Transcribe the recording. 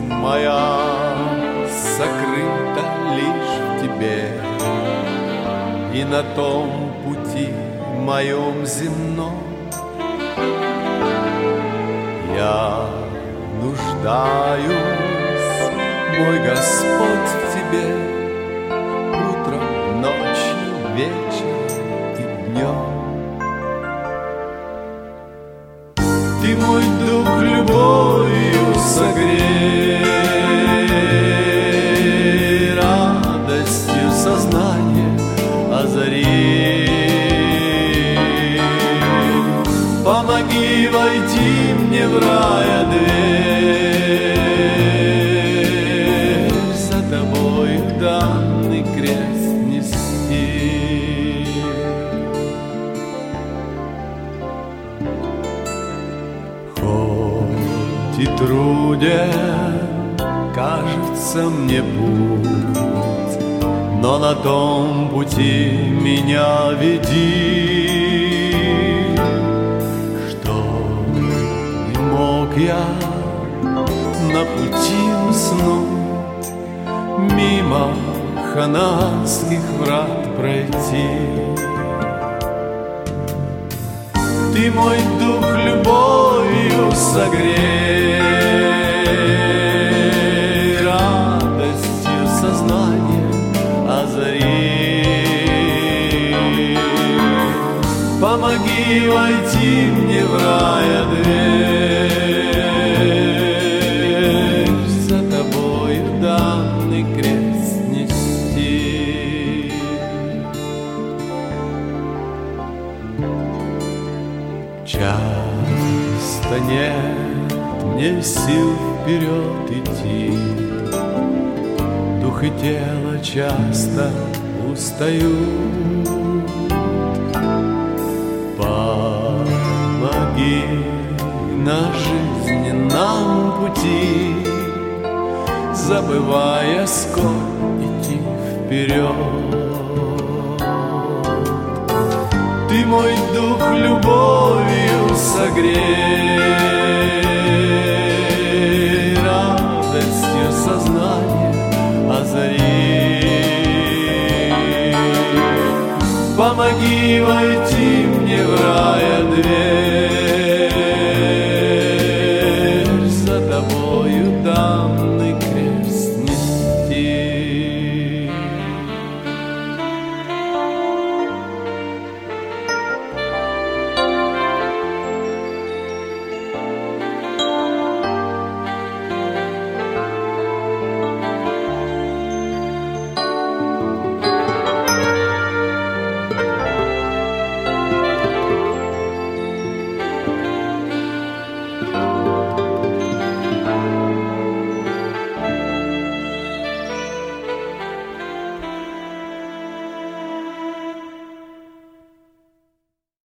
моя сокрыта лишь в тебе, и на том пути моем земном я нуждаюсь, мой Господь, в тебе утром, ночью, вечером и днем. Ты мой дух любовью согрей, радостью сознание озари. Помоги войти мне в рай дверь, за тобой данный крест нести. Хоть и труден кажется мне путь, но на том пути меня веди. Я на пути уснуть, мимо хананских врат пройти. Ты мой дух любовью согрей, радостью сознание озари. Помоги войти мне в рай дверь, крест нести. Часто нет мне сил вперед идти, дух и тело часто устают. Помоги на жизненном пути, забывая скорбь, идти вперед. Ты мой дух любовью согрей, радостью сознание озари. Помоги войти